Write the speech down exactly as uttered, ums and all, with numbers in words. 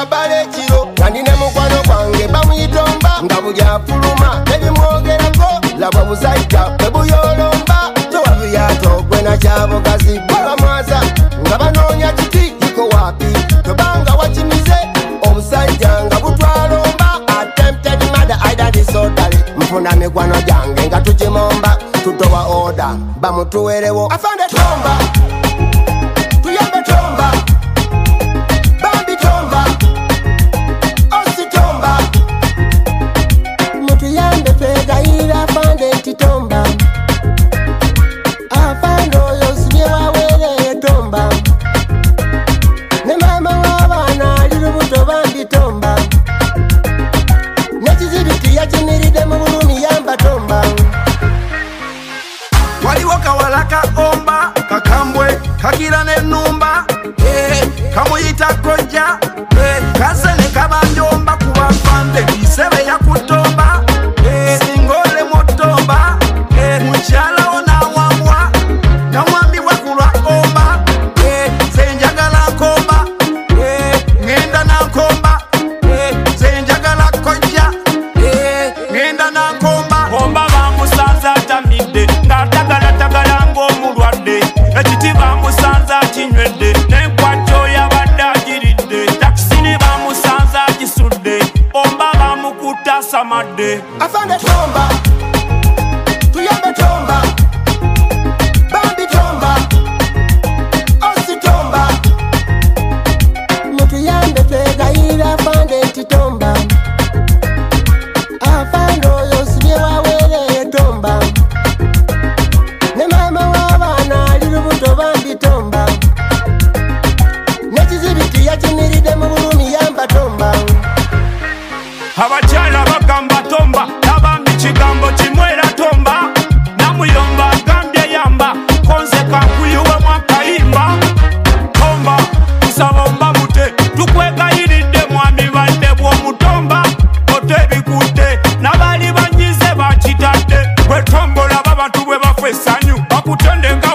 babale kiro nandine mukwano gwange bamuyitomba nga buli afuluma ebimwogerako laba musajja bwebuyolomba tewabiyaato gwe nakyabugazi bwabamwaza nga banoonya kiti yiko wapi tobanga wakimize obusajja nga butwalomba attempted murder either disorderly mfuna mikwano gyange nga tukimomba tutowa oda bamutuwerewo afande tomba tuyambe tomba bambi tomba osi tomba mutuyambe twegayira afande nti tomba afande oyo sibye wawereye tomba ne mama w'abaana ali lubuto bambi tomba nekizibiti yakimiridde mu bulumi yamba tomba waliwo kawala ka omba kakambwe kagira n'ennumba eh, kamuyita kojja eh, kasene kabanjomba kuba fande bisebe yakutomba eh, singole mutomba eh, mukyalawo n'awambwa namwambibwa kulwa omba eh, zenjagala nkomba eh, ngenda nankomba eh, zenjagala kojja eh, ngenda nankomba omba bamusanza atamidde ng'atagala tagala ng'omulwadde ekiti bamusanza akinywedde n'enkwajjo yabadde agiridde takisini bamusanza agisudde omba bamukuta asamadde afande tomba tuyambe tomba bambi tomba osi tomba mutuyambe twegayira afande nti tomba afande oyo sibye wawereye tomba ne mama w'abaana ali lubuto bambi tomba nekizibiti yakimiridde mu bulumi yamba tomba abakyala bagamba tomba nabambi kigambo kimu era tomba namuyomba agambye yamba konze kankuyuwemu akayimba tomba nsaba omba mute tukwegayiridde mwami badde bw'omutomba otebikutte n'abali banyize bakitadde bwe tombola babantu bwe bafa essanyu bakutende nga